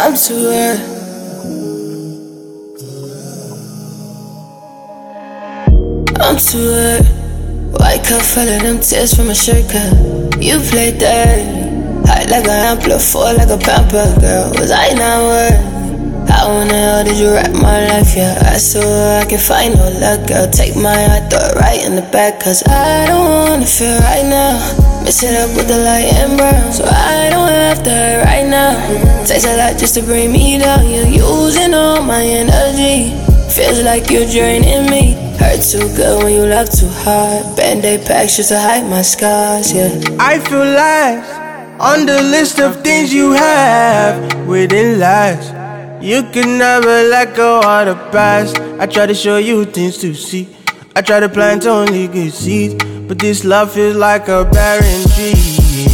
I'm too hurt. I'm too hurt. White cup full of them tears from my shirt cut. You play dirty, hot like an amplifier, like a pamper girl. Was I not worth? How in the hell did you wrap my life? Yeah, I saw I can find no luck, girl. Take my heart, throw it right in the back, cause I don't wanna feel right now. Mix it up with the light and brown, so I don't have to hurt right now. Takes a lot just to bring me down. You're using all my energy, feels like you're draining me. Hurt too good when you love too hard. Band-aid packs just to hide my scars, yeah. I feel last on the list of things you have within life. You can never let go of the past. I try to show you things to see. I try to plant only good seeds, but this love feels like a barren tree.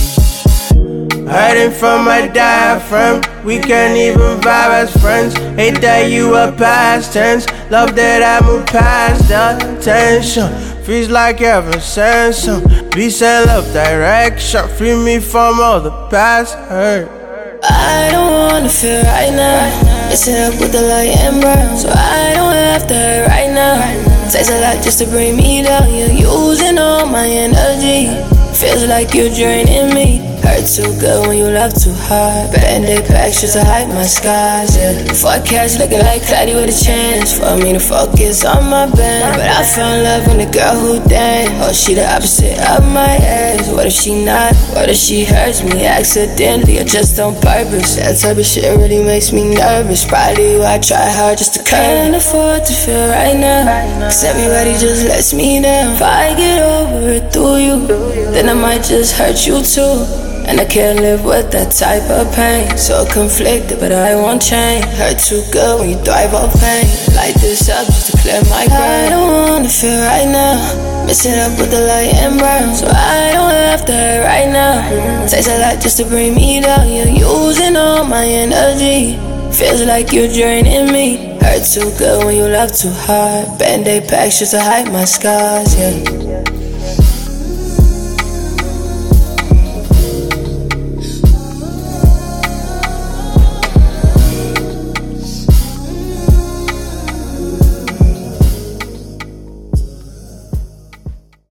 Hiding from my diaphragm, we can't even vibe as friends. Hate that you are past tense, love that I move past the tension. Feels like heaven sent some peace and love direction. Free me from all the past hurt. I don't wanna feel right now. Mix it up with the light and brown, so I don't have to hurt right now. Takes a lot just to bring me down. You're using all my energy, feels like you're draining me. Hurt too good when you love too hard. Band-aid packs just to hide my scars, yeah. Forecast looking like Cloudy with a chance for me to focus on my band. But I found love in the girl who danced. Oh, she the opposite of my ex. What if she not? What if she hurts me accidentally or just on purpose? That type of shit really makes me nervous. Probably why I try hard just to can't afford to feel right now, cause everybody just lets me down. If I get over it through you, then I might just hurt you too. And I can't live with that type of pain. So conflicted, but I won't change. Hurt too good when you thrive on pain. Light this up just to clear my brain. I don't wanna feel right now. Mix it up with the light and brown, so I don't have to hurt right now. Takes a lot just to bring me down. You're using all my energy, feels like you're draining me. Hurt too good when you love too hard. Band-aid packs just to hide my scars, yeah.